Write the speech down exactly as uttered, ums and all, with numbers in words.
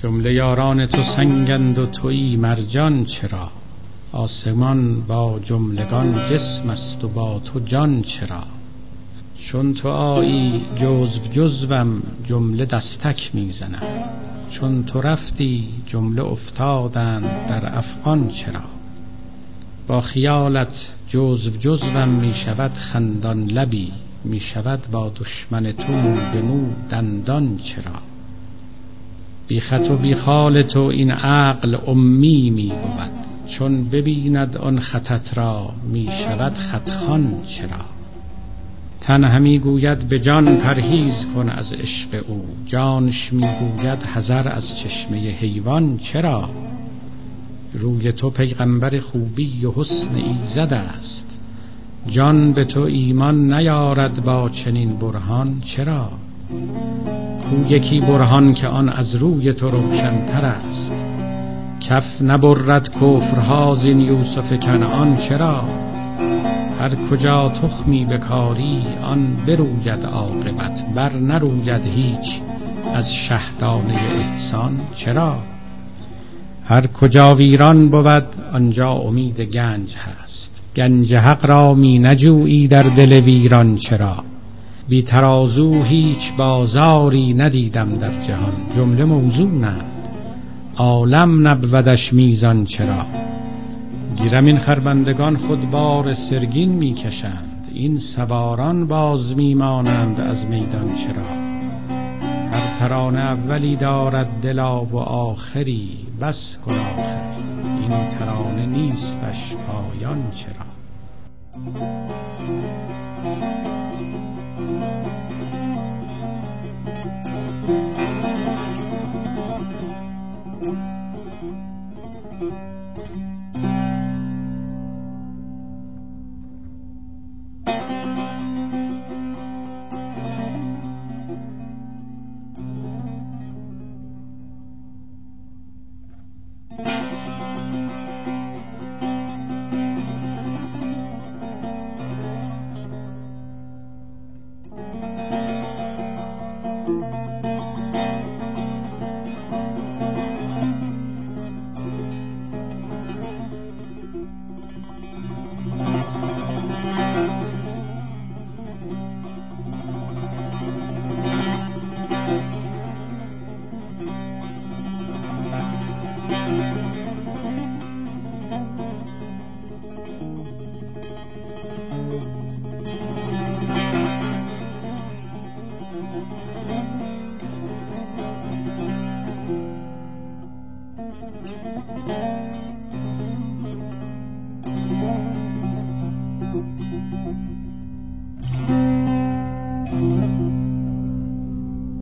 جمله یاران تو سنگند و تویی مرجان چرا؟ آسمان با جملگان جسم است و با تو جان چرا؟ چون تو آیی جزو جزوم جمله دستک میزنم، چون تو رفتی جمله افتادند در افغان چرا؟ با خیالت جزو جزوم میشود خندان لبی، میشود با دشمن تو مو به مو دندان چرا؟ بی خط و بی خال تو این عقل امی می بود، چون ببیند آن خطت را می شود خطخوان چرا؟ تن همی گوید به جان پرهیز کن از عشق او، جانش می گوید حذر از چشمه حیوان چرا؟ روی تو پیغمبر خوبی و حسن ایزد است، جان به تو ایمان نیارد با چنین برهان چرا؟ کو یکی برهان که آن از روی تو روشن‌تر است، کف نبرد کفرها زین یوسف کنعان چرا؟ هر کجا تخمی بکاری آن بروید عاقبت، بر نروید هیچ از شهدانه احسان چرا؟ هر کجا ویران بود آنجا امید گنج هست، گنج حق را می نجویی در دل ویران چرا؟ بی ترازو هیچ بازاری ندیدم در جهان، جمله موزونند عالم نبودش میزان چرا؟ گیرم این خربندگان خود بار سرگین میکشند، این سواران باز میمانند از میدان چرا؟ هر ترانه اولی دارد دلا و آخری، بس کن آخر این ترانه نیستش پایان چرا؟